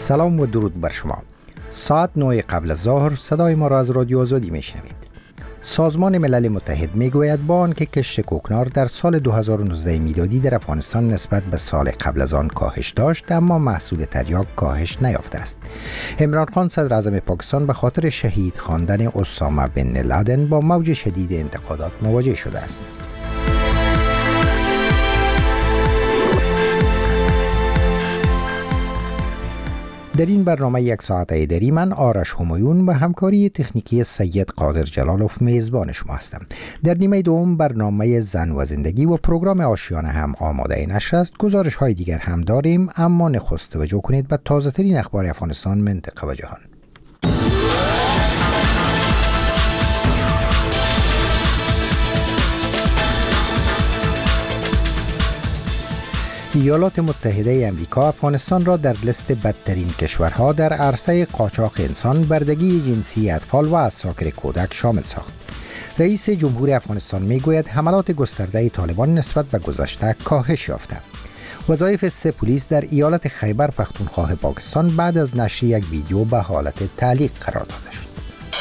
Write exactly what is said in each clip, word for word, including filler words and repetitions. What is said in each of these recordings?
سلام و درود بر شما. ساعت نه قبل از ظهر صدای ما را از رادیو آزادی میشنوید. سازمان ملل متحد میگوید با آنکه کشت کوکنار در سال دو هزار و نوزده میلادی در افغانستان نسبت به سال قبل از آن کاهش داشت، اما محصول تریاک کاهش نیافته است. عمران خان صدر اعظم پاکستان به خاطر شهید خواندن اسامه بن لادن با موج شدید انتقادات مواجه شده است. در این برنامه یک ساعته دری من آرش همایون و همکاری تکنیکی سید قادر جلالوف میزبان شما هستم. در نیمه دوم برنامه زن و زندگی و پروگرام آشیانه هم آماده نشر است. گزارش های دیگر هم داریم، اما نخست توجه کنید به تازه ترین اخبار افغانستان، منطقه و جهان. ایالات متحده امریکا افغانستان را در لیست بدترین کشورها در عرصه قاچاق انسان، بردگی جنسی اطفال و عساکر کودک شامل ساخت. رئیس جمهور افغانستان میگوید حملات گسترده طالبان نسبت به گذشته کاهش یافته. وظایف سه پلیس در ایالت خیبر پختونخوا پاکستان بعد از نشر یک ویدیو به حالت تعلیق قرار داده شد.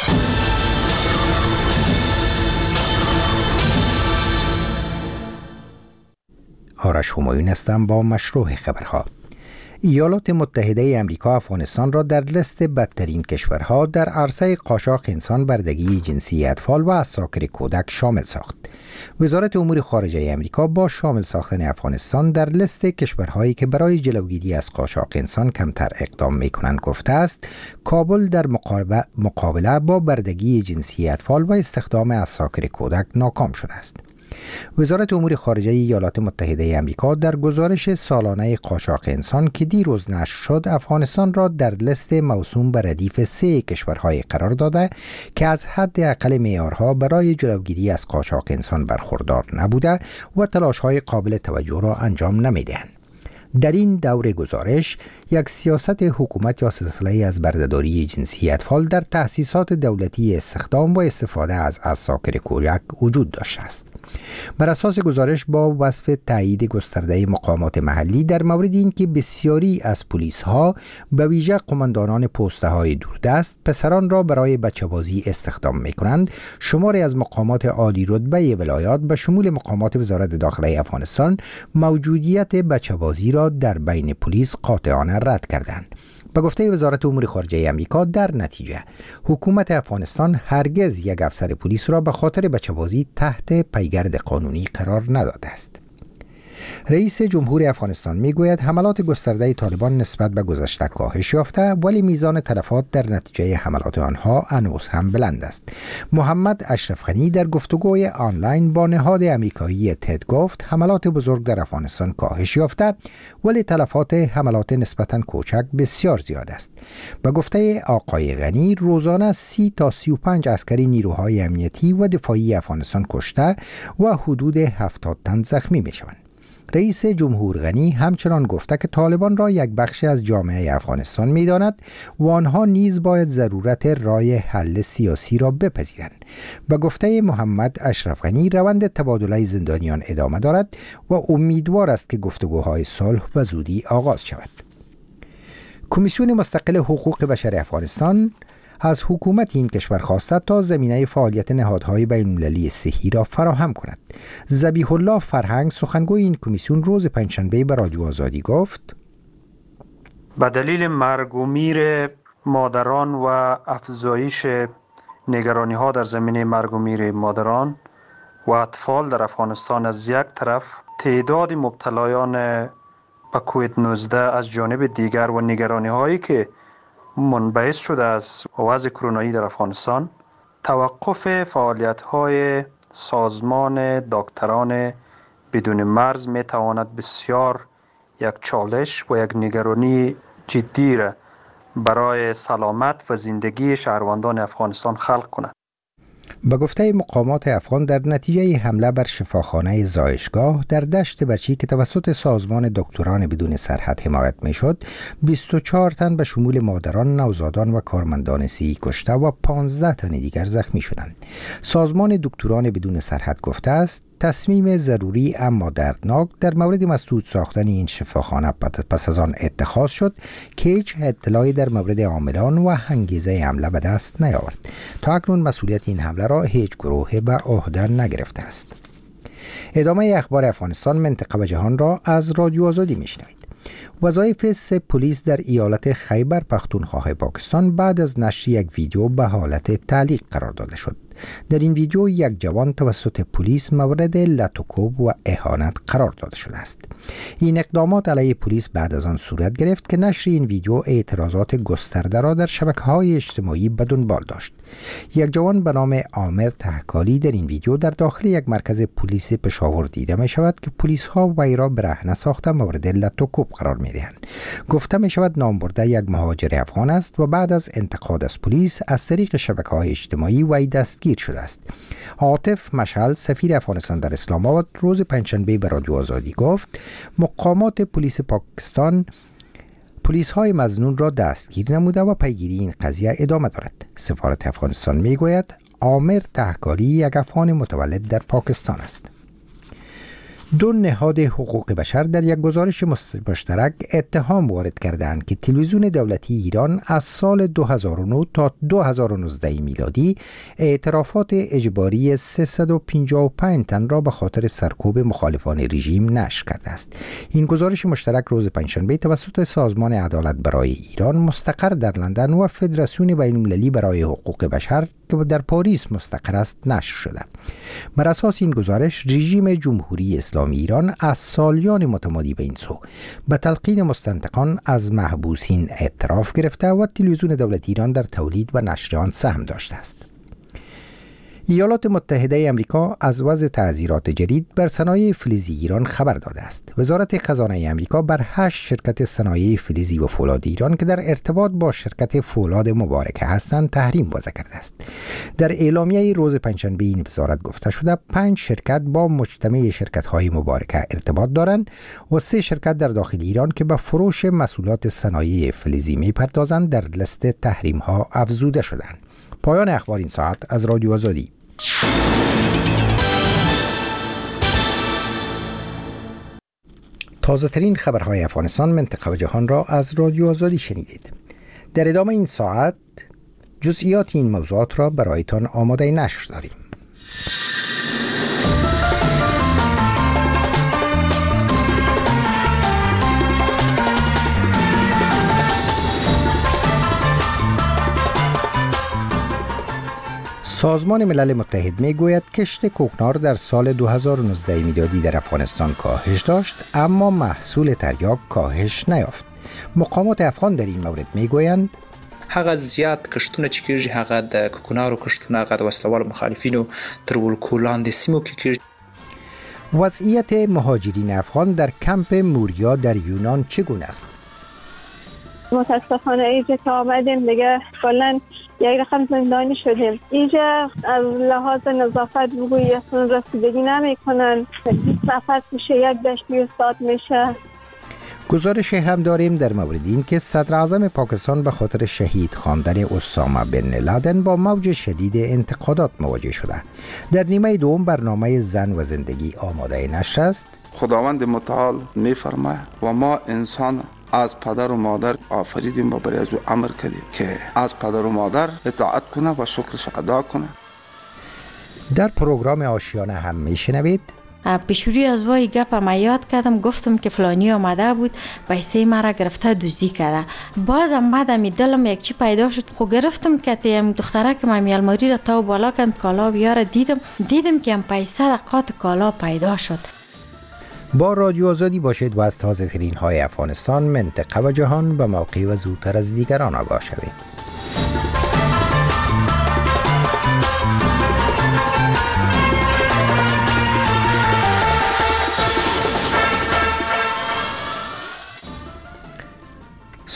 آرش همایون هستم با مشروع خبرها. ایالات متحده امریکا افغانستان را در لیست بدترین کشورها در عرصه قاچاق انسان، بردگی جنسی اطفال و عساکر کودک شامل ساخت. وزارت امور خارجه امریکا با شامل ساختن افغانستان در لیست کشورهایی که برای جلوگیری از قاچاق انسان کمتر اقدام می‌کنند گفته است کابل در مقابله با بردگی جنسی اطفال و استخدام عساکر کودک ناکام شده است. وزارت امور خارجه ایالات متحده امریکا در گزارش سالانه قاچاق انسان که دیروز نشر شد، افغانستان را در لیست موسوم به ردیف سه کشورهای قرار داده که از حد اقل معیارها برای جلوگیری از قاچاق انسان برخوردار نبوده و تلاش‌های قابل توجه را انجام نمی‌دهند. در این دور گزارش یک سیاست حکومت یا سلسله از بردهداری جنسی اطفال در تأسیسات دولتی استخدام و استفاده از عساکر کودک وجود داشته است. بر اساس گزارش با وصف تایید گسترده مقامات محلی در مورد اینکه بسیاری از پلیس ها به ویژه قماندانان پسته های دوردست پسران را برای بچه‌بازی استخدام می کنند، شماری از مقامات عالی رتبه ولایات به شمول مقامات وزارت داخله افغانستان موجودیت بچه‌بازی را در بین پلیس قاطعانه رد کردند. به گفته وزارت امور خارجه امریکا، در نتیجه حکومت افغانستان هرگز یک افسر پلیس را به خاطر بچه‌بازی تحت پیگرد قانونی قرار نداده است. رئیس جمهور افغانستان میگوید حملات گسترده طالبان نسبت به گذشته کاهش یافته، ولی میزان تلفات در نتیجه حملات آنها هنوز هم بلند است. محمد اشرف غنی در گفتگوی آنلاین با نهاد آمریکایی تد گفت حملات بزرگ در افغانستان کاهش یافته، ولی تلفات حملات نسبتاً کوچک بسیار زیاد است. به گفته آقای غنی روزانه سی تا سی و پنج عسکری نیروهای امنیتی و دفاعی افغانستان کشته و حدود هفتاد تن زخمی میشوند. رئیس جمهور غنی همچنان گفته که طالبان را یک بخش از جامعه افغانستان می‌داند و آنها نیز باید ضرورت راه حل سیاسی را بپذیرند. به گفته محمد اشرف غنی روند تبادله زندانیان ادامه دارد و امیدوار است که گفتگوهای صلح به زودی آغاز شود. کمیسیون مستقل حقوق بشر افغانستان از حکومت این کشور خواسته تا زمینه فعالیت نهادهای بین‌المللی صحی را فراهم کند. ذبیح الله فرهنگ سخنگوی این کمیسیون روز پنجشنبه به رادیو آزادی گفت: به دلیل مرگ و میر مادران و افزایش نگرانی ها در زمینه مرگ و میر مادران و اطفال در افغانستان از یک طرف، تعداد مبتلایان به کووید نوزده از جانب دیگر و نگرانی هایی که منبعث شده از وضع کرونایی در افغانستان، توقف فعالیت‌های سازمان دکتران بدون مرز می‌تواند بسیار یک چالش و یک نگرانی جدی را برای سلامت و زندگی شهروندان افغانستان خلق کند. به گفته مقامات افغان، در نتیجه حمله بر شفاخانه زایشگاه در دشت برچی که توسط سازمان دکتران بدون سرحد حمایت میشد، بیست و چهار تن به شمول مادران، نوزادان و کارمندان صحی کشته و پانزده تن دیگر زخمی شدند. سازمان دکتران بدون سرحد گفته است تصمیم ضروری اما دردناک در مورد مسدود ساختن این شفاخانه پس از آن اتخاذ شد که هیچ اطلاعی در مورد عاملان و انگیزه حمله به دست نیاورد. تا اکنون مسئولیت این حمله را هیچ گروهی به عهده نگرفته است. ادامه اخبار افغانستان، منطقه و جهان را از رادیو آزادی میشنوید. وظایف سه پلیس در ایالت خیبر پختونخوا پاکستان بعد از نشر یک ویدیو به حالت تعلیق قرار داده شد. در این ویدیو یک جوان توسط پلیس مورد لطوکوب و اهانت قرار داده شده است. این اقدامات علیه پلیس بعد از آن صورت گرفت که نشر این ویدیو اعتراضات گسترده را در شبکه‌های اجتماعی به دنبال داشت. یک جوان به نام عامر تحکالی در این ویدیو در داخل یک مرکز پلیس پشاور دیده می شود که پلیس ها وی را برهنه ساخته مورد لطوکوب قرار می دهند. گفته می شود نامبرده یک مهاجر افغان است و بعد از انتقاد از پلیس از طریق شبکه‌های اجتماعی وی دستگیر شده است. عاطف مشعل، سفیر افغانستان در اسلام آباد، روز پنجشنبه به رادیو آزادی گفت مقامات پلیس پاکستان پلیس های مظنون را دستگیر نموده و پیگیری این قضیه ادامه دارد. سفارت افغانستان می گوید عامر تحکالی یک افغان متولد در پاکستان است. دو نهاد حقوق بشر در یک گزارش مشترک اتهام وارد کردند که تلویزیون دولتی ایران از سال دو هزار و نه تا دو هزار و نوزده میلادی اعترافات اجباری سیصد و پنجاه و پنج تن را به خاطر سرکوب مخالفان رژیم نشر کرده است. این گزارش مشترک روز پنجشنبه توسط سازمان عدالت برای ایران مستقر در لندن و فدراسیون بین‌المللی برای حقوق بشر که در پاریس مستقر است نشر شده. بر اساس این گزارش رژیم جمهوری اسلامی ایران از سالیان متمادی به این سو به تلقین مستنطقان از محبوسین اعتراف گرفته و تلویزیون دولتی ایران در تولید و نشر آن سهم داشته است. ایالات متحده آمریکا از وضع تعزیرات جدید بر صنایع فلزی ایران خبر داده است. وزارت خزانه آمریکا بر هشت شرکت صنایع فلزی و فولاد ایران که در ارتباط با شرکت فولاد مبارکه هستند تحریم وضع کرده است. در اعلامیه روز پنجشنبه این وزارت گفته شده پنج شرکت با مجتمع شرکت‌های مبارکه ارتباط دارند و سه شرکت در داخل ایران که به فروش محصولات صنایع فلزی می‌پردازند در لیست تحریم‌ها افزوده شدند. پایان اخبار این ساعت از رادیو آزادی. تازه ترین خبرهای افغانستان، منطقه و جهان را از رادیو آزادی شنیدید. در ادامه این ساعت جزئیات این موضوعات را برایتان آماده نشر داریم. سازمان ملل متحد می گوید کشت کوکنار در سال دو هزار و نوزده میلادی در افغانستان کاهش داشت اما محصول تریاک کاهش نیافت. مقامات افغان در این مورد می گویند هغه زیات کشتونه چې کېږي هغه د کوکنارو کشتونه هغه د وسلوالو مخالفینو تر ولکو لاندې سیمو کې کېږي. وضعیت مهاجرین افغان در کمپ موریا در یونان چگونه است؟ متاسفانه اینجا که آمدیم دیگه کلاً یک رقم زندانی شدیم. اینجا از لحاظ نظافت بگویی اصلا رسیدگی نمی کنن. نفس میشه یک دشتی استاد میشه. گزارش هم داریم در مورد این که صدر اعظم پاکستان به خاطر شهید خواندن اسامه بن لادن با موج شدید انتقادات مواجه شده. در نیمه دوم برنامه زن و زندگی آماده نشر است. خداوند متعال میفرماید و ما انسان از پدر و مادر آفریدیم و برای از او امر کردیم که از پدر و مادر اطاعت کنه و شکرش ادا کنه. در پروگرام آشیانه هم میشنوید پیشوری از وای گپ ما یاد کردم، گفتم که فلانی آمده بود پیسه مرا گرفته دوزی کرده. باز آمدم می دلم یک چی پیدا شد، خو گرفتم که تیم دختره که من الماری را تا بالا کند کالا بیاره، دیدم دیدم که هم پیسه دقات کالا پیدا شد. با رادیو آزادی باشید و از تازه ترین های افغانستان، منطقه و جهان به موقع و زودتر از دیگران آگاه شوید.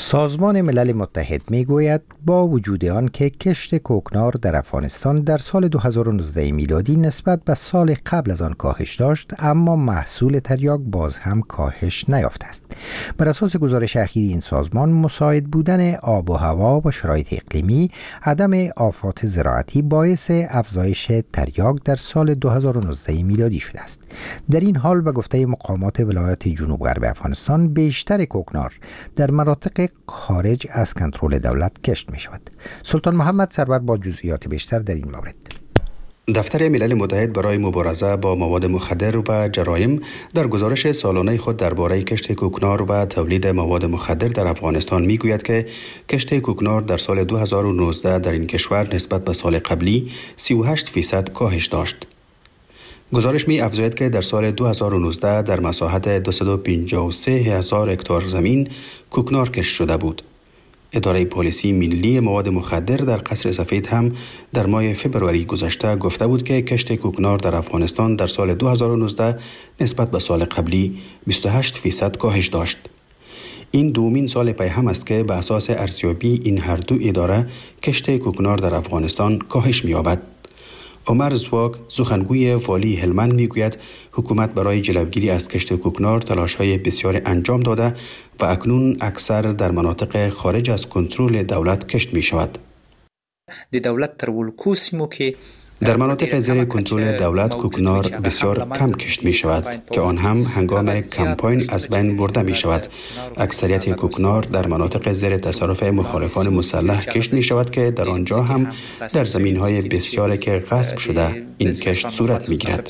سازمان ملل متحد می گوید با وجود آن که کشت کوکنار در افغانستان در سال دو هزار و نوزده میلادی نسبت به سال قبل از آن کاهش داشت، اما محصول تریاک باز هم کاهش نیافته است. بر اساس گزارش اخیر این سازمان، مساعد بودن آب و هوا و شرایط اقلیمی، عدم آفات زراعتی باعث افزایش تریاک در سال دو هزار و نوزده میلادی شده است. در این حال به گفته مقامات ولایت جنوب غرب افغانستان، بیشتر کوکنار در مناطق خارج از کنترل دولت کشت می شود. سلطان محمد سرور با جزئیات بیشتر در این مورد. دفتر ملل متحد برای مبارزه با مواد مخدر و جرایم در گزارش سالانه خود درباره کشت کوکنار و تولید مواد مخدر در افغانستان می گوید که کشت کوکنار در سال دو هزار و نوزده در این کشور نسبت به سال قبلی سی و هشت فیصد کاهش داشت. گزارش می افزاید که در سال دو هزار و نوزده در مساحت دویست و پنجاه و سه هزار هکتار زمین کوکنار کشت شده بود. اداره پلیسی ملی مواد مخدر در قصر سفید هم در ماه فبروری گذشته گفته بود که کشت کوکنار در افغانستان در سال دو هزار و نوزده نسبت به سال قبلی بیست و هشت فیصد کاهش داشت. این دومین سال پی هم است که به اساس ارزیابی این هر دو اداره کشت کوکنار در افغانستان کاهش می‌یابد. عمر زواک، سخنگوی والی هلمند، میگوید حکومت برای جلوگیری از کشت کوکنار تلاش‌های بسیار انجام داده و اکنون اکثر در مناطق خارج از کنترل دولت کشت می‌شود. د دولت تر ولکو سیمو کې در مناطق زیر کنترل دولت کوکنار بسیار کم کشت می شود که آن هم هنگام کمپاین از بین برده می شود. اکثریت کوکنار در مناطق زیر تصرف مخالفان مسلح کشت می شود که در آنجا هم در زمین های بسیاری که غصب شده این کشت صورت می گیرد.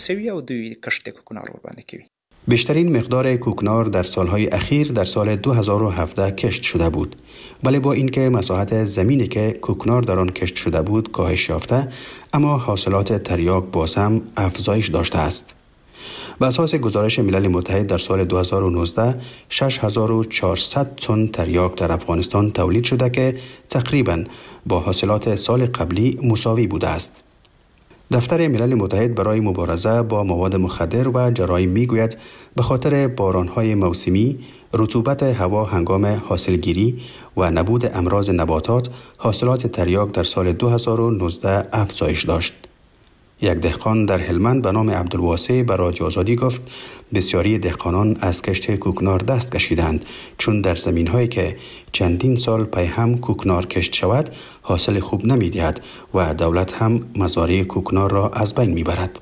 بیشترین مقدار کوکنار در سالهای اخیر در سال دو هزار و هفده کشت شده بود، ولی با اینکه مساحت زمینی که کوکنار در آن کشت شده بود کاهش یافته، اما حاصلات تریاک باز هم افزایش داشته است. به اساس گزارش ملل متحد در سال دو هزار و نوزده شش هزار و چهارصد تن تریاک در افغانستان تولید شده که تقریباً با حاصلات سال قبلی مساوی بوده است. دفتر ملل متحد برای مبارزه با مواد مخدر و جرایم میگوید به خاطر بارانهای موسمی، رطوبت هوا هنگام حاصلگیری و نبود امراض نباتات، حاصلات تریاک در سال دو هزار و نوزده افزایش داشت. یک دهقان در هلمند به نام عبدالواسع به رادیو آزادی گفت بسیاری دهقانان از کشت کوکنار دست کشیدند، چون در زمین‌هایی که چندین سال پی هم کوکنار کشت شود حاصل خوب نمی‌دهد و دولت هم مزارع کوکنار را از بین می‌برد.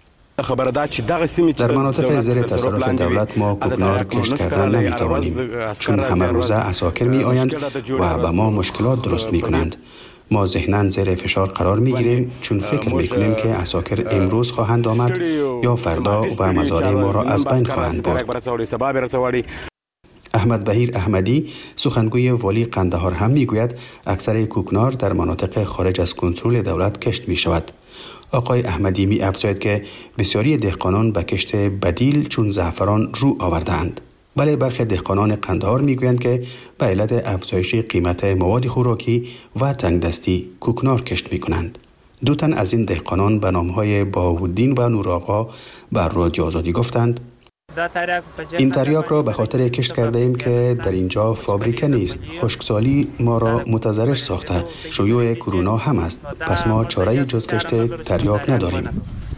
در مناطق زیر تصرف دولت ما کوکنار کشت کردن نمی‌توانیم، چون همه روزه عساکر می‌آیند و به ما مشکلات درست می‌کنند. ما ذهناً زیر فشار قرار می‌گیریم چون فکر می‌کنیم که عساکر امروز خواهند آمد یا فردا و مزارع ما را از بین خواهند برد. احمد بهیر احمدی، سخنگوی والی قندهار هم می‌گوید اکثر کوکنار در مناطق خارج از کنترل دولت کشت می‌شود. آقای احمدی می‌افزاید که بسیاری دهقانان به کشت بدیل چون زعفران رو آوردند. ولی برخی دهقانان قندهار میگویند که به علت افزایش قیمت مواد خوراکی و تنگدستی کوکنار کشت میکنند. دو تن از این دهقانان به نامهای بهاءالدین و نورآقا بر رادیو آزادی گفتند این تریاک را به خاطر کشت کرده ایم که در اینجا فابریکه نیست. خشکسالی ما را متضرر ساخته. شیوع کرونا هم است. پس ما چاره جز کشت تریاک نداریم.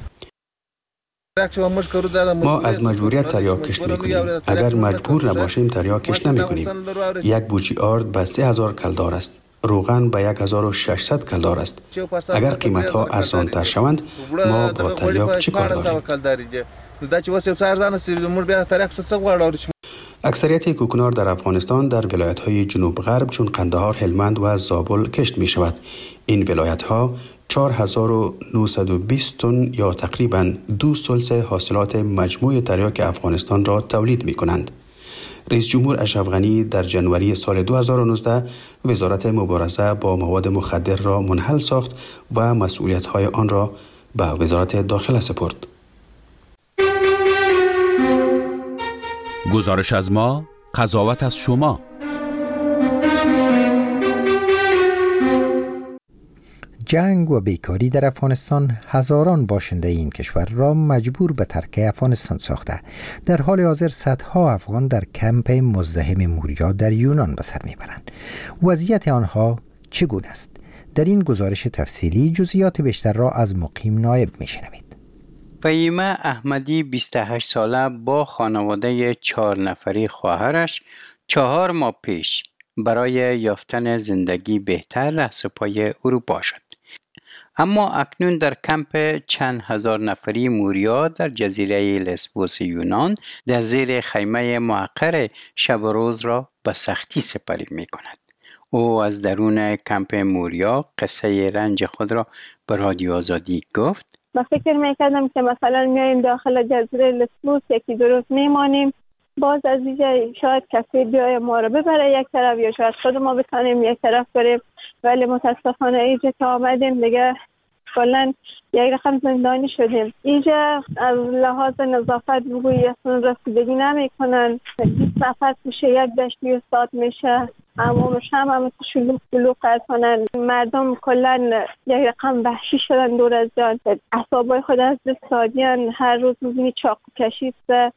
ما از مجبوریت تریاک کشت میکنیم. اگر مجبور نباشیم تریاک کشت نمیکنیم. یک بوجی آرد به سه هزار کلدار است. روغن به یک هزار و ششصد کلدار است. اگر قیمت ها ارزان تر شوند ما با تریاک چه کار داریم؟ اکثریت کوکنار در افغانستان در ولایت های جنوب غرب چون قندهار، هلمند و زابل کشت می شود. این ولایت ها چهار هزار و نهصد و بیست تن یا تقریباً دو ثلث حاصلات مجموع تریاک افغانستان را تولید می کنند. رئیس جمهور اشرف غنی در جنوری سال دو هزار و نوزده وزارت مبارزه با مواد مخدر را منحل ساخت و مسئولیت های آن را به وزارت داخله سپرد. گزارش از ما، قضاوت از شما. جنگ و بیکاری در افغانستان هزاران باشنده این کشور را مجبور به ترک افغانستان ساخته. در حال حاضر صدها افغان در کمپ مزدحم موریا در یونان به سر میبرند. وضعیت آنها چگونه است؟ در این گزارش تفصیلی جزئیات بیشتر را از مقیم نایب میشنوید. فهیمه احمدی بیست و هشت ساله با خانواده چهار نفری خواهرش چهار ماه پیش برای یافتن زندگی بهتر رهسپای اروپا شد. اما اکنون در کمپ چند هزار نفری موریا در جزیره لسبوس یونان در زیر خیمه موقر شب و روز را به سختی سپری می کند. او از درون کمپ موریا قصه رنج خود را به رادیو آزادی گفت: من فکر میکردم که مثلا میاییم داخل جزیره لسبوس یکی دو روز میمانیم، باز از اینجا شاید کسی بیای ما رو ببره یک طرف یا شاید خود ما بتانیم یک طرف بریم، ولی متاسفانه اینجا که آمدیم دیگه کلا یک رقم زندانی شدیم. اینجا از لحاظ نظافت بگویی اصلا رسیدگی نمی کنن، بیست نفر میشه یک دشتی استاد میشه، همومش هم هم شلوغ شلوغ کنن. مردم کلا یک رقم وحشی شدن دور از جان، اعصابای خود از دست دادن، هر روز میبینی چاقو کشید،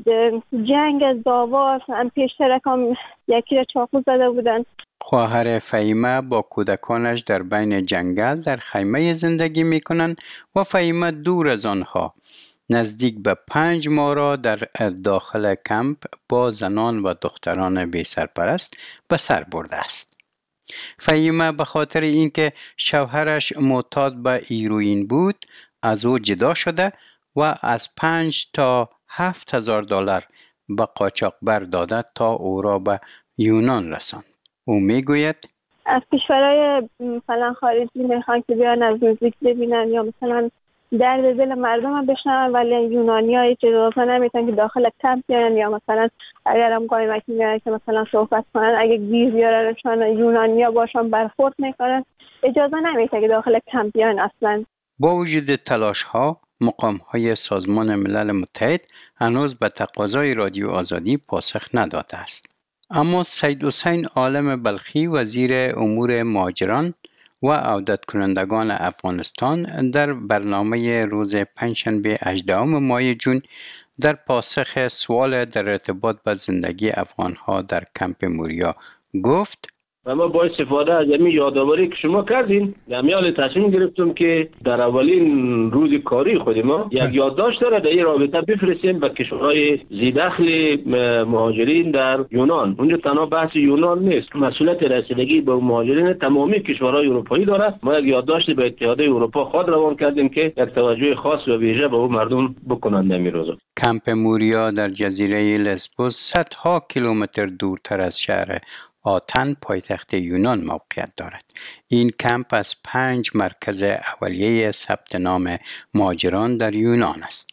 جنگ از داوا، هم پیشتر هم یکی را چاقو زده بودن. خواهر فهیمه با کودکانش در بین جنگل در خیمه زندگی می کنند و فهیمه دور از آنها نزدیک به پنج ماه را در داخل کمپ با زنان و دختران بی سرپرست به سر برده است. فهیمه به خاطر اینکه شوهرش معتاد به هیروئین بود از او جدا شده و از پنج تا هفت هزار دلار به قاچاقبر داده تا او را به یونان رساند. او میگوید از کشورهای مثلا خارجی میخوان که بیان از نزدیک ببینن یا مثلا درد دل مردم هم بشنون، ولی یونانی ها هیچ اجازه نمیتن که داخل کمپ بیان یا مثلا اگر هم قایمکی میارن که مثلا صحبت کنن، اگه گیر بیارنشان یونانی ها باشن برخورد میکنن، اجازه نمیتن که داخل کمپ بیان اصلا. با وجود تلاش ها مقام های سازمان ملل متحد هنوز به تقاضای رادیو آزادی پاسخ نداده است. اما سید حسین عالم بلخی وزیر امور مهاجران و عودت کنندگان افغانستان در برنامه روز پنجشنبه هجدهم ماه جون در پاسخ سوال در ارتباط با زندگی افغانها در کمپ موریا گفت: و ما با استفاده از این یادآوری که شما کردین در حال تصمیم گرفتم که در اولین روز کاری خود ما یک یادداشت را در این رابطه بفرستیم به کشورهای ذی‌دخل مهاجرین در یونان. اونجا تنها بحث یونان نیست، مسئولیت رسیدگی به مهاجرین تمامی کشورهای اروپایی داره. ما یک یادداشت به اتحادیه اروپا خود روان کردیم که یک توجه خاص و ویژه به اون مردم بکنند. در این روزا کمپ موریا در جزیره لسبوس صدها کیلومتر دورتر از شهر آتن پایتخت یونان موقعیت دارد. این کمپ از پنج مرکز اولیه ثبت نام مهاجران در یونان است.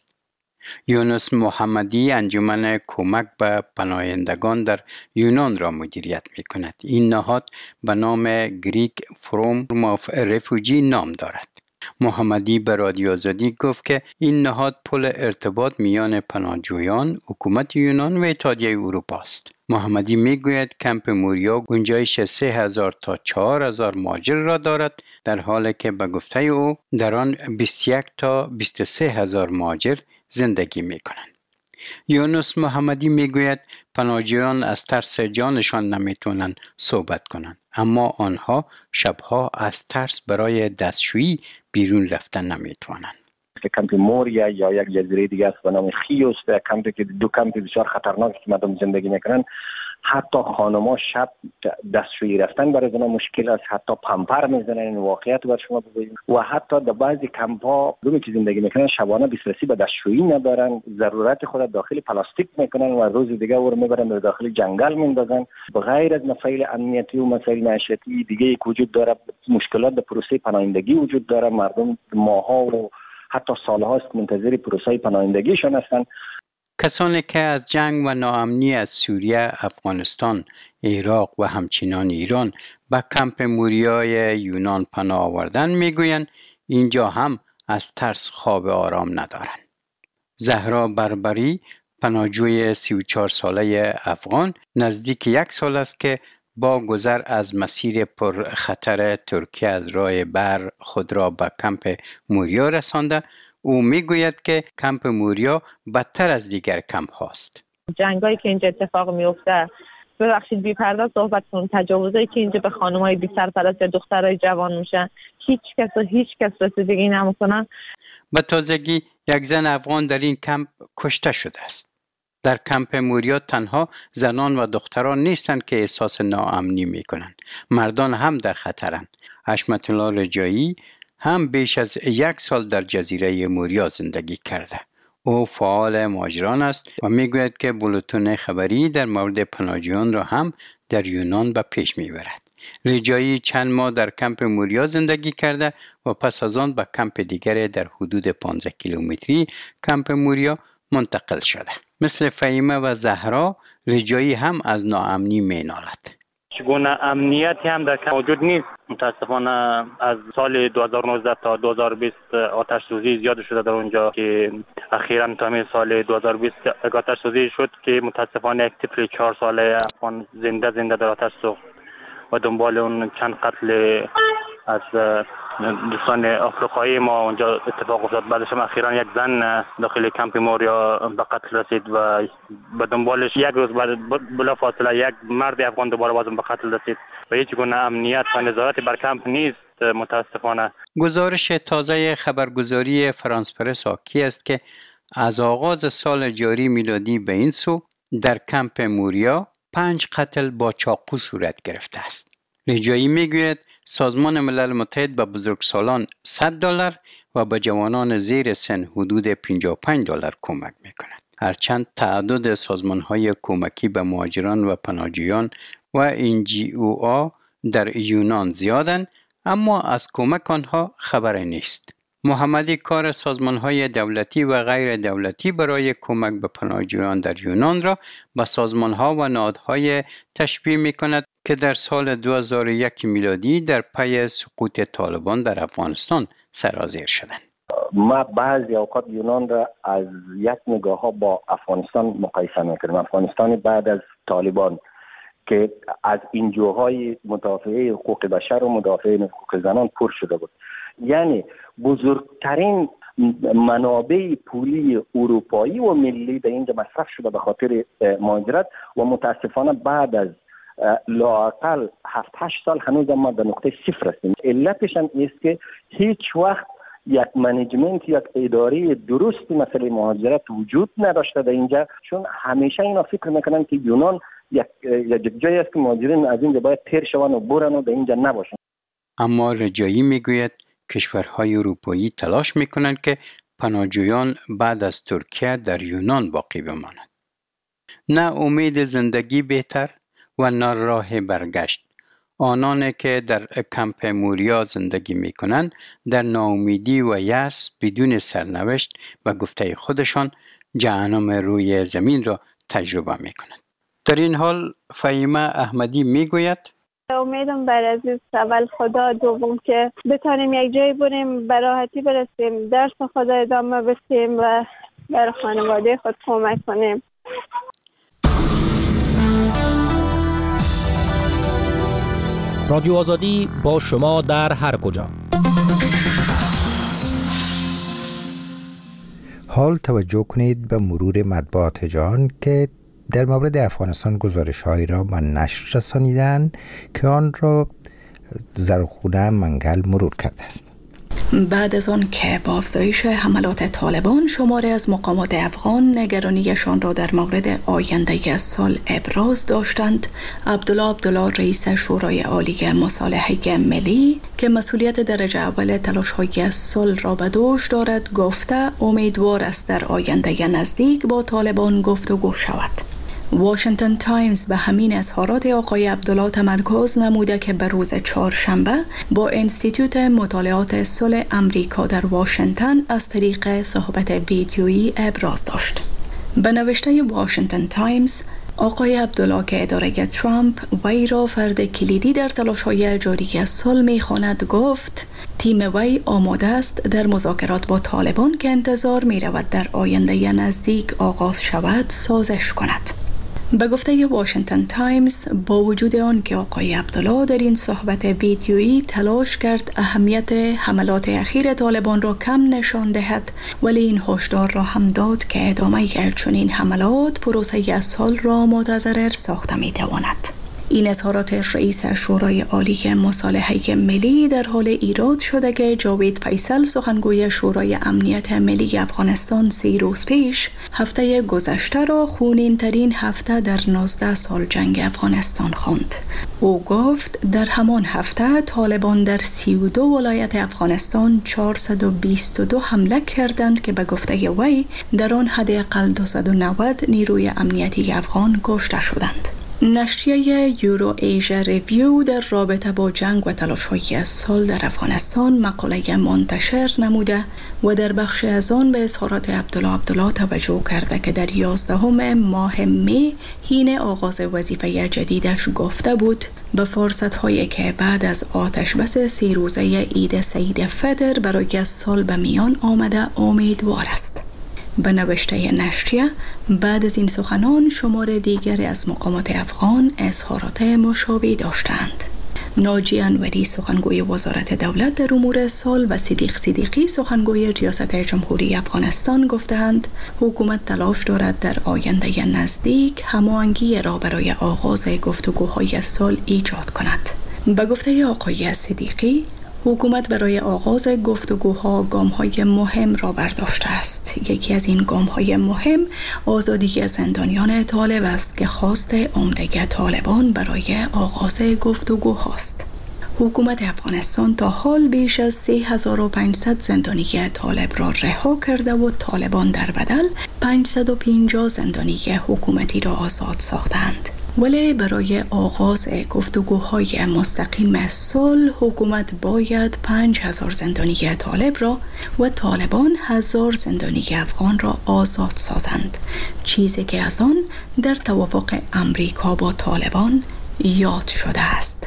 یونس محمدی انجمن کمک به پناهندگان در یونان را مدیریت می کند. این نهاد به نام گریک فروم آف رفوجی نام دارد. محمدی به رادیو آزادی گفت که این نهاد پل ارتباط میان پناهجویان، حکومت یونان و اتحادیه اروپا است. محمدی میگوید کمپ موریا گنجایش سه هزار تا چهار هزار مهاجر را دارد، در حالی که به گفته او در آن بیست و یک تا بیست و سه هزار مهاجر زندگی میکنند. یونس محمدی میگوید پناهجویان از ترس جانشان نمیتونن صحبت کنند، اما آنها شبها از ترس برای دستشویی بیرون رفتن نمیتونن. کمپ موریا یا یک جزیره دیگه است به نام خیوس، کمپی که دو کمپ بسیار خطرناک که مردم زندگی میکنن. حتی خانم‌ها شب دستشویی رفتن برای اونا مشکل است، حتی پمپر میزنن. این واقعیت بر شما بگویم. و حتی در بعضی کمپ‌ها دومی که زندگی میکنن شبانه دسترسی به دستشویی ندارن، ضرورت خود داخل پلاستیک میکنن و روز دیگه ور میبرن در داخل جنگل میندازن. بغیر از مسائل امنیتی و مسائل معیشتی دیگه که وجود داره، مشکلات در پروسه پناهندگی وجود داره. مردم ماها و حتی سالهاست منتظر پروسه پناهندگیشان هستند. کسانی که از جنگ و ناامنی از سوریه، افغانستان، عراق و همچنان ایران به کمپ موریای یونان پناه آوردن میگویند اینجا هم از ترس خواب آرام ندارند. زهرا بربری، پناهجوی سی و چهار ساله افغان، نزدیک یک سال است که با گذر از مسیر پر خطر ترکیه از راه بر خود را به کمپ موریا رسانده. او میگوید که کمپ موریا بدتر از دیگر کمپ هاست. جنگایی که اینجا اتفاق میفته، ببخشید بی پرده صحبت کنم، تجاوزایی که اینجا به خانم‌های بی سرپرست یا دخترای جوان میشن، هیچ کس و هیچ کس رسیدگی نمیکنن. به تازگی یک زن افغان در این کمپ کشته شده است. در کمپ موریا تنها زنان و دختران نیستند که احساس ناامنی میکنند، مردان هم در خطرند. حشمت الله رجایی هم بیش از یک سال در جزیره موریا زندگی کرده. او فعال مهاجران است و میگوید که بولتون خبری در مورد پناهجویان را هم در یونان به پیش میبرد. رجایی چند ماه در کمپ موریا زندگی کرده و پس از آن به کمپ دیگر در حدود پانزده کیلومتری کمپ موریا منتقل شده. مثل فهیمه و زهرا، رجایی هم از ناامنی مینالد. چگونه امنیتی هم در کمپ موجود نیست. متاسفانه از سال دو هزار و نوزده تا دو هزار و بیست آتش سوزی زیاد شده در اونجا که اخیراً تا همین سال دو هزار و بیست آتش سوزی شد که متاسفانه یک طفل چهار ساله افغان زنده زنده در آتش سوخت و دنبال اون چند قتل از دوستان آفریقایی ما اونجا اتفاق افتاد. بعدش هم اخیراً یک زن داخل کمپ موریا به قتل رسید و به دنبالش یک روز بعد بلافاصله یک مرد افغان دوباره بازم به قتل رسید و هیچ گونه امنیت و نظارت بر کمپ نیست متاسفانه. گزارش تازه خبرگزاری فرانس پرس حاکی است که از آغاز سال جاری میلادی به این سو در کمپ موریا پنج قتل با چاقو صورت گرفته است. رجایی میگوید سازمان ملل متحد به بزرگسالان صد دلار و به جوانان زیر سن حدود پنجاه و پنج دلار کمک میکند. هرچند تعداد سازمان‌های کمکی به مهاجران و پناهجویان و ان جی او ها در یونان زیادند، اما از کمک آنها خبری نیست. محمدی کار سازمان‌های دولتی و غیر دولتی برای کمک به پناهجویان در یونان را به سازمان‌ها و نهادهای تشبیه می‌کند که در سال دو هزار و یک میلادی در پی سقوط طالبان در افغانستان سرازیر شدند. ما بعضی اوقات یونان را از یک نگاه ها با افغانستان مقایسه می‌کنیم. افغانستان بعد از طالبان که از این جوهای مدافعه حقوق بشر و مدافعه حقوق زنان پر شده بود، یعنی بزرگترین منابع پولی اروپایی و ملی در اینجا مصرف شده به خاطر مهاجرت و متاسفانه بعد از لااقل هفت هشت سال هنوز ما در نقطه صفر هستیم. علتش هم است که هیچ وقت یک منیجمنت یک اداره درست مسئله مهاجرت وجود نداشته در اینجا، چون همیشه اینا فکر میکنن که یونان یک یک جایی است که مهاجرین از اینجا باید تیر شوند و برن و در اینجا نباشن. اما رجایی میگوید کشورهای اروپایی تلاش میکنند که پناهجویان بعد از ترکیه در یونان باقی بمانند. نه امید زندگی بهتر و نه راه برگشت. آنان که در کمپ موریا زندگی میکنند در ناامیدی و یأس بدون سرنوشت و گفته خودشان جهنم روی زمین را تجربه میکنند. در این حال فهیمه احمدی میگوید امیدم بر عزیز اول خدا، دوم که بتانیم یک جایی بریم به راحتی برسیم، درس خدا ادامه بدیم و بر خانواده خود کمک کنیم. رادیو آزادی با شما در هر کجا. حال توجه کنید به مرور مطبوعات جهان که در مورد افغانستان گزارش‌هایی را به نشر رسانیدند که آن را زرخونه منگل مرور کرده است. بعد از آن که با افزایش حملات طالبان شماری از مقامات افغان نگرانیشان را در مورد آینده سال ابراز داشتند، عبدالله عبدالله رئیس شورای عالی مصالحه ملی که مسئولیت درجه اول تلاش‌های صلح را به دوش دارد گفته امیدوار است در آینده نزدیک با طالبان گفتگو شود. واشنگتن تایمز به همین اظهارات آقای عبدالله تمرکز نموده که به روز چهارشنبه با انستیتوت مطالعات صلح امریکا در واشنگتن از طریق صحبت ویدیویی ابراز داشت. به نوشته واشنگتن تایمز، آقای عبدالله که اداره ترامپ وی را فرد کلیدی در تلاش‌های جاری صلح می‌خواند گفت تیم وی آماده است در مذاکرات با طالبان که انتظار می‌رود در آینده نزدیک آغاز شود سازش کند. به گفته واشنگتن تایمز، با وجود آن که آقای عبدالله در این صحبت ویدیویی تلاش کرد اهمیت حملات اخیر طالبان را کم نشان دهد، ولی این هشدار را هم داد که ادامه چنین حملات پروسه از سال را متضرر ساخته می تواند. این اظهارات رئیس شورای عالی مصالحه ملی در حال ایراد شده که جاوید فیصل، سخنگوی شورای امنیت ملی افغانستان، سی روز پیش هفته گذشته را خونین ترین هفته در نوزده سال جنگ افغانستان خواند. او گفت در همان هفته طالبان در سی و دو ولایت افغانستان چهارصد و بیست و دو حمله کردند که به گفته وی در آن حداقل دویست و نود نیروی امنیتی افغان کشته شدند. نشریه یورو ایژا ریویو در رابطه با جنگ و تلاش‌های سال در افغانستان مقاله منتشر نموده و در بخش از آن به اظهارات عبدالله عبدالله توجه کرده که در یازدهم ماه می حین آغاز وظیفه جدیدش گفته بود به فرصت‌هایی که بعد از آتش بس سی روزه عید سعید فطر برای سال به میان آمده امیدوار است. به نوشته نشریه، بعد از این سخنان شمار دیگری از مقامات افغان اظهارات مشابه داشتند. ناجی انوری، سخنگوی وزارت دولت در امور سال، و صدیق صدیقی، سخنگوی ریاست جمهوری افغانستان گفتند حکومت تلاش دارد در آینده نزدیک هماهنگی را برای آغاز گفتگوهای سال ایجاد کند. به گفته آقای صدیقی، حکومت برای آغاز گفتگوها گام‌های مهم را برداشته است. یکی از این گام‌های مهم آزادی زندانیان طالب است که خواست عمده طالبان برای آغاز گفتگوهاست. حکومت افغانستان تا حال بیش از سه هزار و پانصد زندانی طالب را رها کرده و طالبان در بدل پانصد و پنجاه زندانی حکومتی را آزاد ساختند. ولی برای آغاز گفتگوهای مستقیم صلح حکومت باید پنج هزار زندانی طالب را و طالبان هزار زندانی افغان را آزاد سازند، چیزی که از آن در توافق امریکا با طالبان یاد شده است.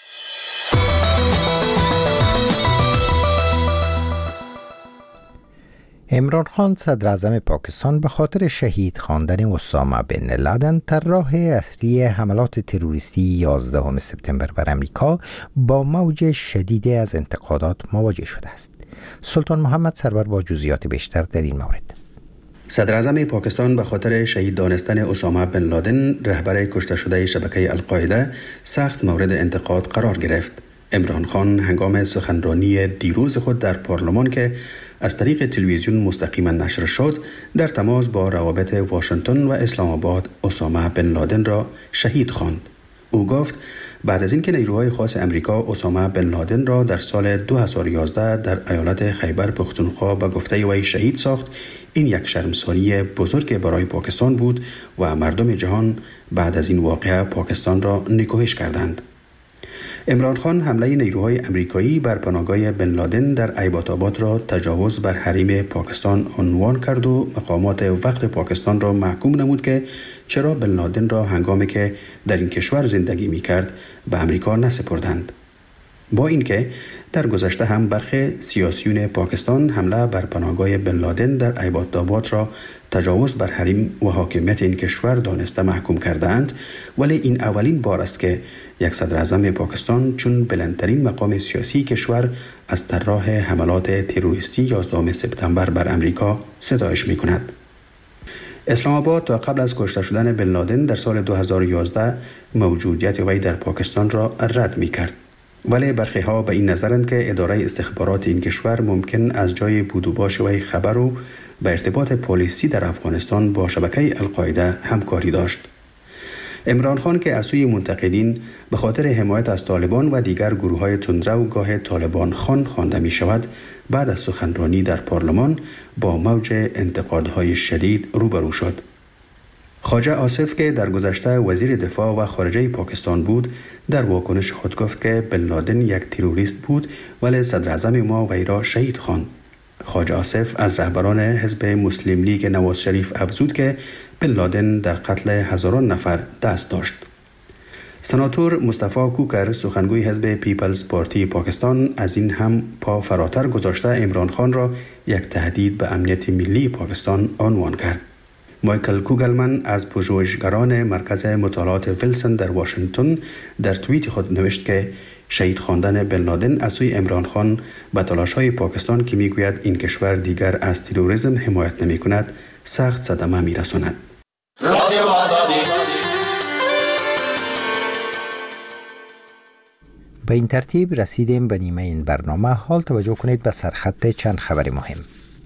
عمران خان، صدر اعظم پاکستان، به خاطر شهید خواندن اسامه بن لادن، طراح اصلی حملات تروریستی یازدهم سپتامبر بر امریکا، با موج شدید از انتقادات مواجه شده است. سلطان محمد سرور با جزئیات بیشتر در این مورد. صدر اعظم پاکستان به خاطر شهید دانستن اسامه بن لادن، رهبر کشته شده شبکه القاعده، سخت مورد انتقاد قرار گرفت. عمران خان هنگام سخنرانی دیروز خود در پارلمان که از طریق تلویزیون مستقیما نشر شد، در تماس با روابط واشنگتن و اسلام آباد اسامه بن لادن را شهید خواند. او گفت بعد از اینکه نیروهای خاص امریکا اسامه بن لادن را در سال دو هزار و یازده در ایالت خیبر پختونخوا به گفته وی شهید ساخت، این یک شرمساری بزرگ برای پاکستان بود و مردم جهان بعد از این واقعه پاکستان را نکوهش کردند. عمران خان حمله نیروهای امریکایی بر پناهگاه بن لادن در ایبات آباد را تجاوز بر حریم پاکستان عنوان کرد و مقامات وقت پاکستان را محکوم نمود که چرا بن لادن را هنگامی که در این کشور زندگی می کرد به امریکا نسپردند. با اینکه در گذشته هم برخی سیاسیون پاکستان حمله بر پناهگاه بن لادن در ایبات آباد را تجاوز بر حریم و حاکمیت این کشور دانسته محکوم کردند، ولی این اولین بار است که یک صدر اعظم پاکستان چون بلندترین مقام سیاسی کشور از طراح حملات تروریستی یازدهم سپتامبر بر امریکا ستایش می کند. اسلام آباد تا قبل از کشته شدن بن لادن در سال دو هزار و یازده موجودیت وی در پاکستان را رد می کرد. ولی برخی ها به این نظرند که اداره استخبارات این کشور ممکن از جای بود و باش وی خبر و به ارتباط پلیسی در افغانستان با شبکه القاعده همکاری داشت. عمران خان که از سوی منتقدین به خاطر حمایت از طالبان و دیگر گروه‌های تندرو گاه طالبان خان خوانده می شود، بعد از سخنرانی در پارلمان با موج انتقادهای شدید روبرو شد. خواجه آصف که در گذشته وزیر دفاع و خارجه پاکستان بود، در واکنش خود گفت که بن لادن یک تروریست بود ولی صدر اعظم ما وی را شهید خواند. خواجه آصف از رهبران حزب مسلم لیگ نواز شریف افزود که بن لادن در قتل هزاران نفر دست داشت. سناتور مصطفی کوکر، سخنگوی حزب پیپلز پارتی پاکستان، از این هم پا فراتر گذاشته عمران خان را یک تهدید به امنیت ملی پاکستان عنوان کرد. مایکل کوگلمن از پژوهشگران مرکز مطالعات ویلسون در واشنگتن در توییت خود نوشت که شهید خواندن بن لادن از سوی عمران خان به تلاش‌های پاکستان که میگوید این کشور دیگر از تروریسم حمایت نمی‌کند سخت صدمه می‌رساند. رادیو آزادی. به این ترتیب رسیدیم به نیمه این برنامه. حال توجه کنید به سرخط چند خبر مهم.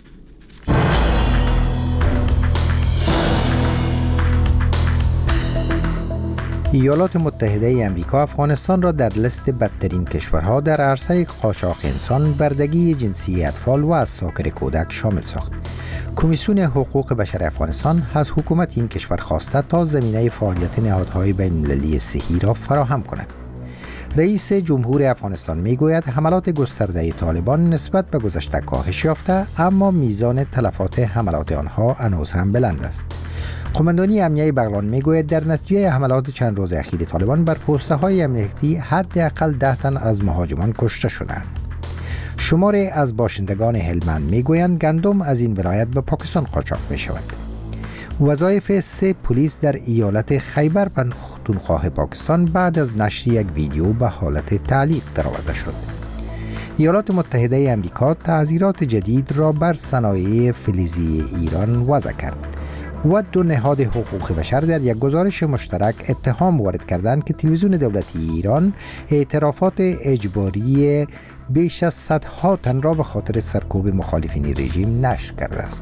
ایالات متحده امریکا افغانستان را در لیست بدترین کشورها در عرصه قاچاق انسان، بردگی جنسی اطفال و عساکر کودک شامل ساخت. کمیسیون حقوق بشر افغانستان از حکومت این کشور خواسته تا زمینه فعالیت نهادهای بین المللی صحی را فراهم کند. رئیس جمهور افغانستان میگوید حملات گسترده طالبان نسبت به گذشته کاهش یافته، اما میزان تلفات حملات آنها هنوز هم بلند است. قماندانی امنیه بغلان میگوید در نتیجه حملات چند روز اخیر طالبان بر پوسته های امنیتی حداقل ده تن از مهاجمان کشته شدند. شماری از باشندگان هلمند میگویند گندم از این ولایت به پاکستان قاچاق می شود. وظایف سه پلیس در ایالت خیبر پختونخوا پاکستان بعد از نشر یک ویدیو به حالت تعلیق درآورده شد. ایالات متحده امریکا تعزیرات جدید را بر صنایع فلزی ایران وضع کرد و دو نهاد حقوق بشر در یک گزارش مشترک اتهام وارد کردند که تلویزیون دولتی ایران اعترافات اجباری بیش از صدها تن را به خاطر سرکوب مخالفین رژیم نشر کرده است.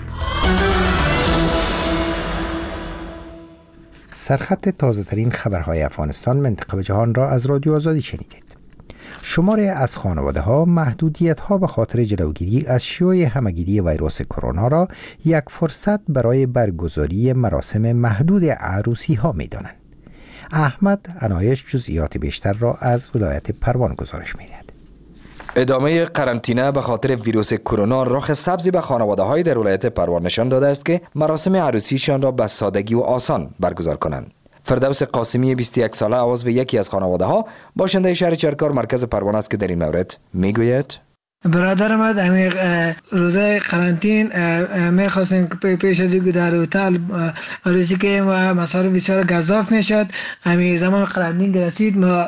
سرخط تازه ترین خبرهای افغانستان منطقه و جهان را از رادیو آزادی شنیدید. شماری از خانواده ها محدودیت ها به خاطر جلوگیری از شیوع همگیری ویروس کرونا را یک فرصت برای برگزاری مراسم محدود عروسی ها می دانند. احمد عنایش جزئیات بیشتر را از ولایت پروان گزارش می دهد. ادامه قرنطینه به خاطر ویروس کرونا رخ سبزی به خانواده های در ولایت پروان نشان داده است که مراسم عروسیشان را به سادگی و آسان برگزار کنند. فردوس قاسمی بیست و یک ساله عضو یکی از خانواده ها باشنده شهر چرکار مرکز پروان است که در این مورد میگوید: برادر ما در روزه قرنطین میخواستیم که پیش از اینکه در هتل عروسی کنیم و مصارف بسیار گزاف میشد. همین زمان قرنطین رسید، ما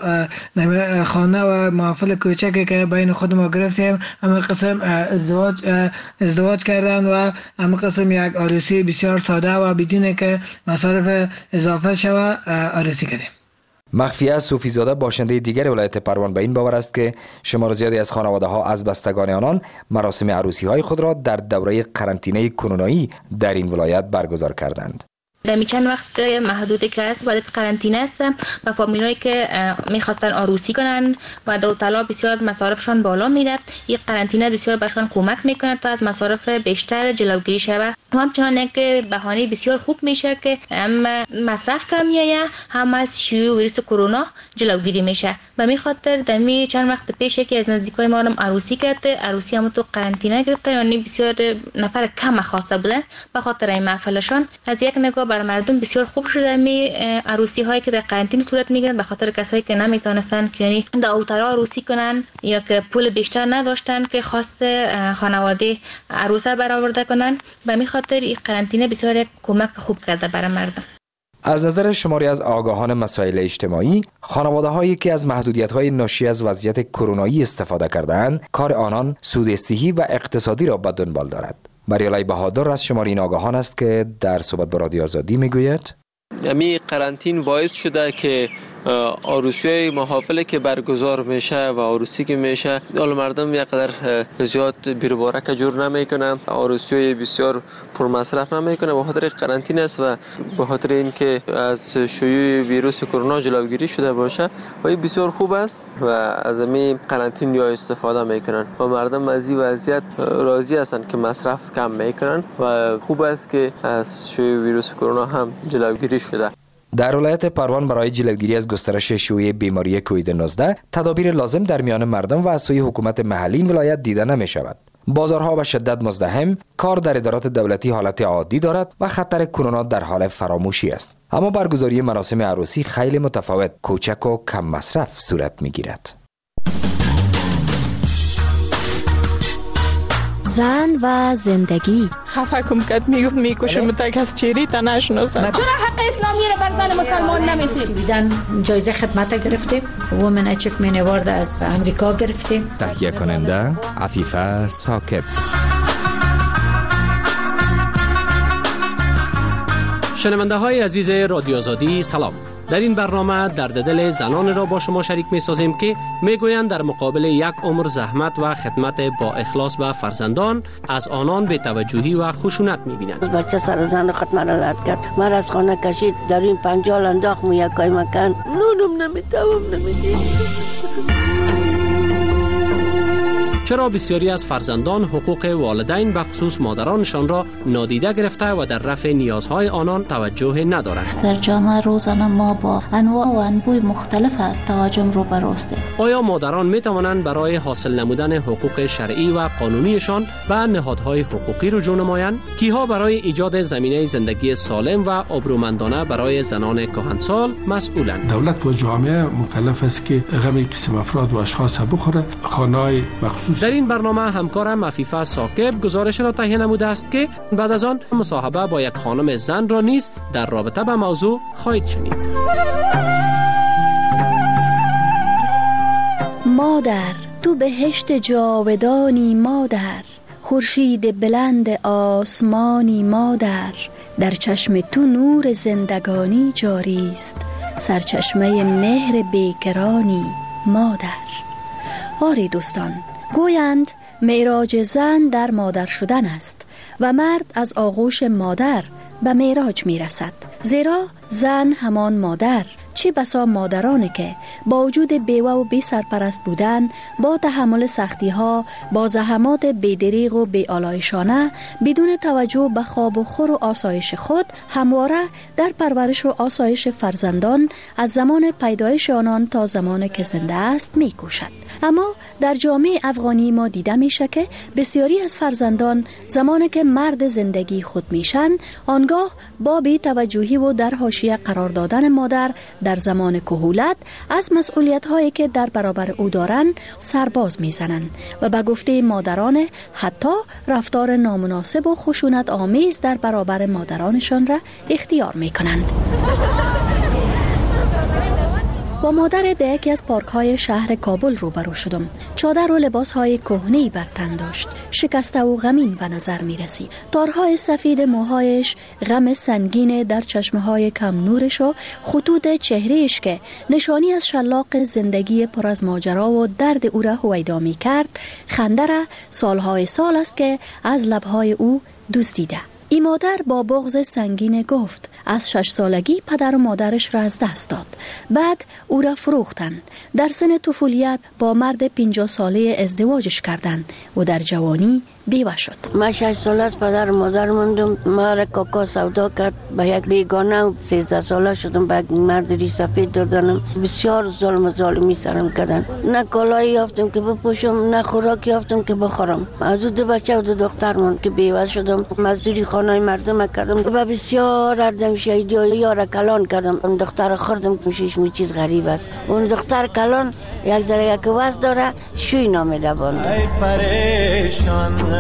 خانه و محفل کوچکی که بین خود ما گرفتیم، همه قسم ازدواج ازدواج کردن و همه قسم یک عروسی بسیار ساده و بدون که مصارف اضافه شود عروسی کردیم. مخفیه صوفیزاده باشنده دیگر ولایت پروان به این باور است که شمار زیادی از خانواده ها از بستگان آنان مراسم عروسی های خود را در دوره قرنطینه کرونایی در این ولایت برگزار کردند. در چند وقت محدودی که است وارد قرنطینه است و فامیلایی که میخواستن عروسی کنن و داوطلب بسیار مصارفشان بالا میرفت. این قرنطینه بسیار برشان کمک میکنه تا از مصارف بیشتر جلوگیری شود. همچنان یک بهانه بسیار خوب میشه که هم مصرف کم میآید، هم از شیوع ویروس کرونا جلوگیری میشه. به می خاطر در می چند وقت پیش که از نزدیکای ما هم عروسی کرده، عروسی هم تو قرنطینه گرفته، یعنی بسیار نفر کم خواسته بودن. به خاطر این محفلشان از یک نگاه بر مردم بسیار خوب شده. می عروسی هایی که در قرنطینه صورت میگیرن به خاطر کسایی که نمیتونستن که یعنی داوطلب عروسی کنن یا که پول بیشتر نداشتن که خواست خانواده عروسه برآورده کنن، به می خاطر این قرنطینه بسیار یک کمک خوب کرده برای مردم. از نظر شماری از آگاهان مسائل اجتماعی، خانواده هایی که از محدودیت های ناشی از وضعیت کرونایی استفاده کردند، کار آنان سود صحی و اقتصادی را به دنبال دارد. مریالای بهادر از شماری این آگاهان است که در صحبت با رادیو آزادی میگوید: امی قرنطین باعث شده که عروسی های محافل که برگزار میشه و عروسی که میشه حال مردم یک قدر زیاد بیروبارک جور نمیکنه، عروسی های بسیار پرمصرف نمیکنه به خاطر قرنطینه است و به خاطر اینکه از شیوع ویروس کرونا جلوگیری شده باشه و این بسیار خوب است و از همین قرنطین یا استفاده میکنن و مردم از این وضعیت راضی هستند که مصرف کم میکنن و خوب است که از شیوع ویروس کرونا هم جلوگیری شده. در ولایت پروان برای جلوگیری از گسترش شیوع بیماری کووید نوزده تدابیر لازم در میان مردم و از سوی حکومت محلی این ولایت دیده نمی شود. بازارها به شدت مزدحم، کار در ادارات دولتی حالت عادی دارد و خطر کرونا در حال فراموشی است. اما برگزاری مراسم عروسی خیلی متفاوت، کوچک و کم مصرف صورت می گیرد. زن و زندگی. خفه کم کد میگفت میکشم تا کس چیری تا نشناسم. چرا حق اسلامی رو بر زن مسلمان نمیدید؟ بیدن جایزه خدمت گرفتیم، وومن اچیومنت اوارد از امریکا گرفتیم. تهیه کننده عفیفه ثاقب. شنونده های عزیز رادیو آزادی سلام. در این برنامه درد دل زنان را با شما شریک می سازیم که می گویند در مقابل یک عمر زحمت و خدمت با اخلاص به فرزندان از آنان به توجهی و خشونت می بینند. بچه سر زن خود مرا لد کرد، مرا از خانه کشید، در این پنجال انداخت و یکای مکن نونم نمیتوام نمیدید. چرا بسیاری از فرزندان حقوق والدین به خصوص مادرانشان را نادیده گرفته و در رفع نیازهای آنان توجه ندارند؟ در جامعه روزانه ما با انواع و انبوی مختلف از تهاجم روبروستیم. آیا مادران می توانند برای حاصل نمودن حقوق شرعی و قانونیشان به نهادهای حقوقی رجوع نمایند؟ کیها برای ایجاد زمینه زندگی سالم و آبرومندانه برای زنان کهنسال مسئولند؟ دولت و جامعه مکلف است که غم قسم افراد و اشخاص بخوره. خانه‌های مخصوص. در این برنامه همکارم عفیفه ثاقب گزارش را تهیه نموده است که بعد از آن مصاحبه با یک خانم زن را نیز در رابطه به موضوع خواهید شنید. مادر تو بهشت جاودانی، مادر خورشید بلند آسمانی، مادر در چشم تو نور زندگانی جاری است، سرچشمه مهر بیکرانی، مادر. آری دوستان، گویند معراج زن در مادر شدن است و مرد از آغوش مادر به معراج می رسد. زیرا زن همان مادر، چه بسا مادرانی که با وجود بیوه و بی سرپرست بودن، با تحمل سختی ها، با زحمات بی‌دریغ و بی آلایشانه، بدون توجه به خواب و خور و آسایش خود، همواره در پرورش و آسایش فرزندان از زمان پیدایش آنان تا زمانی که زنده است می کوشد. اما در جامعه افغانی ما دیده میشه که بسیاری از فرزندان زمانی که مرد زندگی خود میشن، آنگاه با بی توجهی و در حاشیه قرار دادن مادر در زمان کهولت از مسئولیت هایی که در برابر او دارند سرباز میزنند و به گفته مادران حتی رفتار نامناسب و خشونت آمیز در برابر مادرانشان را اختیار میکنند. با مادر در یکی از پارک های شهر کابل روبرو شدم. چادر و لباس های کهنه‌ای بر تن داشت. شکسته و غمین به نظر می رسید. تارهای سفید موهایش، غم سنگین در چشمه های کم نورش و خطوط چهرهش که نشانی از شلاق زندگی پر از ماجرا و درد او را هویدا می کرد، خنده را سالهای سال است که از لبهای او دزدیده. این مادر با بغض سنگین گفت از شش سالگی پدر و مادرش را از دست داد. بعد او را فروختند. در سن طفولیت با مرد پنجاه ساله ازدواجش کردند و در جوانی بیوه شد. من شش ساله از پدر و مادر موندم. ما را کاکا سودا کرد به یک بیگانه و سیزده ساله شدم. به مرد ری سفید دادنم. بسیار ظلم و ظالمی سرم کردن. نه کالایی یافتم که بپوشم، نه خوراک یافتم که بخورم. از دو بچه و دو دختر موند که بیوه شدم. مزدوری خانه مردم کردم و بسیار اردم شهیدی و یار کلان کردم. اون دختر خوردم که شیشمی چیز غریب است. اون دختر کلان یک ذره یک وز داره، شوی نامه روان داره.